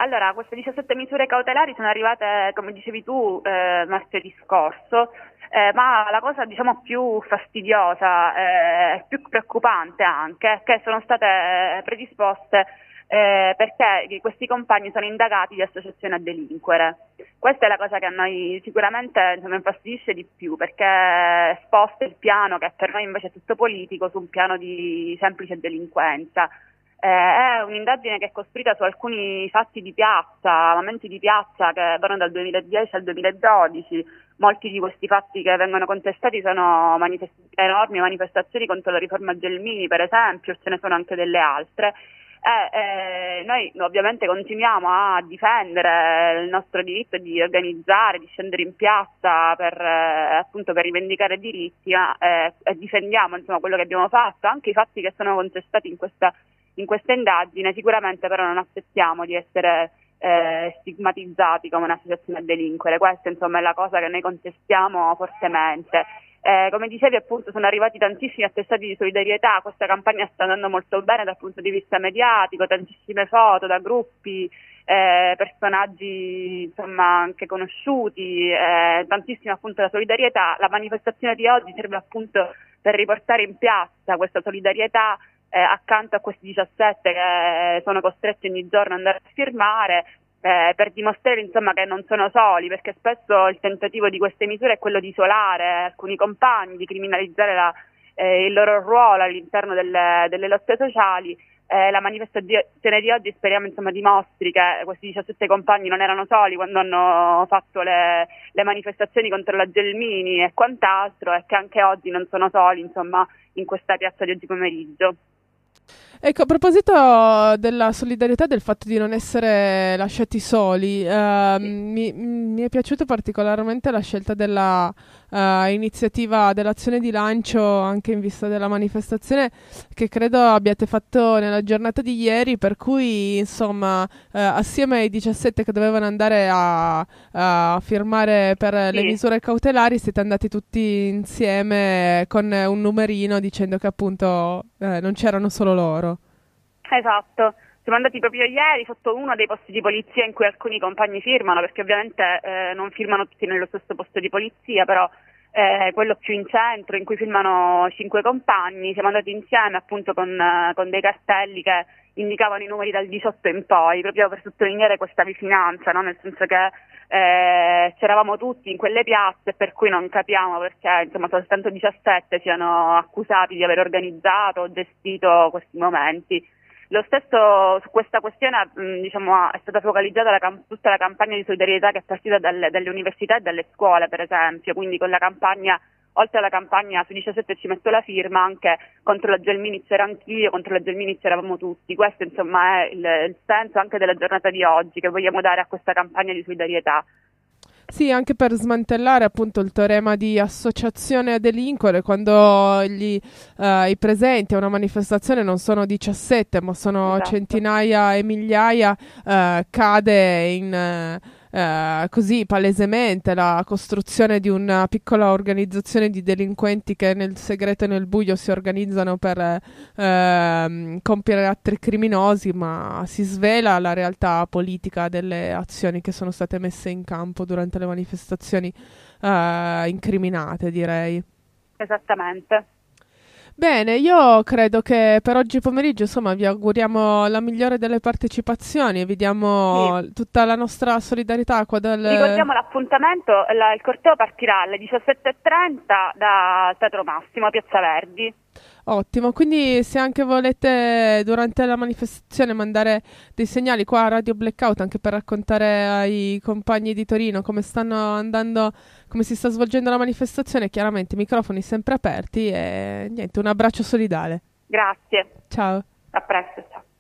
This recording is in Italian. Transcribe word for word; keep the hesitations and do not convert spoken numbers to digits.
allora, queste diciassette misure cautelari sono arrivate, come dicevi tu, eh, martedì scorso, eh, ma la cosa diciamo più fastidiosa e eh, più preoccupante anche è che sono state eh, predisposte eh, perché questi compagni sono indagati di associazione a delinquere. Questa è la cosa che a noi sicuramente insomma, infastidisce di più, perché sposta il piano che per noi invece è tutto politico su un piano di semplice delinquenza. Eh, è un'indagine che è costruita su alcuni fatti di piazza, momenti di piazza che vanno dal duemiladieci al duemiladodici. Molti di questi fatti che vengono contestati sono manifest- enormi manifestazioni contro la riforma Gelmini, per esempio, ce ne sono anche delle altre. Eh, eh, noi ovviamente continuiamo a difendere il nostro diritto di organizzare, di scendere in piazza per, eh, appunto per rivendicare diritti, ma eh, e difendiamo insomma quello che abbiamo fatto, anche i fatti che sono contestati in questa, in questa indagine. Sicuramente però non accettiamo di essere eh, stigmatizzati come un'associazione a delinquere. Questa insomma è la cosa che noi contestiamo fortemente. Eh, come dicevi appunto sono arrivati tantissimi attestati di solidarietà, questa campagna sta andando molto bene dal punto di vista mediatico, tantissime foto da gruppi, eh, personaggi insomma anche conosciuti, eh, tantissima appunto la solidarietà. La manifestazione di oggi serve appunto per riportare in piazza questa solidarietà eh, accanto a questi diciassette che sono costretti ogni giorno ad andare a firmare. Eh, per dimostrare insomma che non sono soli, perché spesso il tentativo di queste misure è quello di isolare alcuni compagni, di criminalizzare la, eh, il loro ruolo all'interno delle, delle lotte sociali. Eh, la manifestazione di oggi speriamo insomma dimostri che questi diciassette compagni non erano soli quando hanno fatto le, le manifestazioni contro la Gelmini e quant'altro, e che anche oggi non sono soli insomma in questa piazza di oggi pomeriggio. Ecco, a proposito della solidarietà, del fatto di non essere lasciati soli, eh, mi, mi è piaciuta particolarmente la scelta della eh, iniziativa dell'azione di lancio anche in vista della manifestazione che credo abbiate fatto nella giornata di ieri, per cui insomma eh, assieme ai diciassette che dovevano andare a, a firmare per Sì. le misure cautelari siete andati tutti insieme con un numerino dicendo che appunto eh, non c'erano solo loro. Esatto, siamo andati proprio ieri sotto uno dei posti di polizia in cui alcuni compagni firmano, perché ovviamente eh, non firmano tutti nello stesso posto di polizia, però eh, quello più in centro in cui firmano cinque compagni. Siamo andati insieme appunto con, eh, con dei cartelli che indicavano i numeri dal diciotto in poi, proprio per sottolineare questa vicinanza, no? Nel senso che eh, c'eravamo tutti in quelle piazze, per cui non capiamo perché insomma soltanto diciassette siano accusati di aver organizzato o gestito questi momenti. Lo stesso su questa questione mh, diciamo, è stata focalizzata la cam- tutta la campagna di solidarietà che è partita dalle, dalle università e dalle scuole, per esempio, quindi con la campagna, oltre alla campagna su diciassette ci metto la firma, anche contro la Gelmini c'ero anch'io, contro la Gelmini c'eravamo tutti. Questo insomma è il, il senso anche della giornata di oggi che vogliamo dare a questa campagna di solidarietà. Sì, anche per smantellare appunto il teorema di associazione a delinquere, quando gli, eh, i presenti a una manifestazione non sono diciassette ma sono Esatto. centinaia e migliaia, eh, cade in, eh, eh, così palesemente la costruzione di una piccola organizzazione di delinquenti che nel segreto e nel buio si organizzano per eh, ehm, compiere atti criminosi, ma si svela la realtà politica delle azioni che sono state messe in campo durante le manifestazioni eh, incriminate, direi. Esattamente. Bene, io credo che per oggi pomeriggio, insomma, vi auguriamo la migliore delle partecipazioni e vi diamo Sì. tutta la nostra solidarietà qua dal... Ricordiamo l'appuntamento, la- il corteo partirà alle diciassette e trenta da Teatro Massimo, Piazza Verdi. Ottimo, quindi se anche volete durante la manifestazione mandare dei segnali qua a Radio Blackout anche per raccontare ai compagni di Torino come stanno andando, come si sta svolgendo la manifestazione, chiaramente i microfoni sempre aperti e niente, un abbraccio solidale. Grazie, Ciao. a presto, ciao.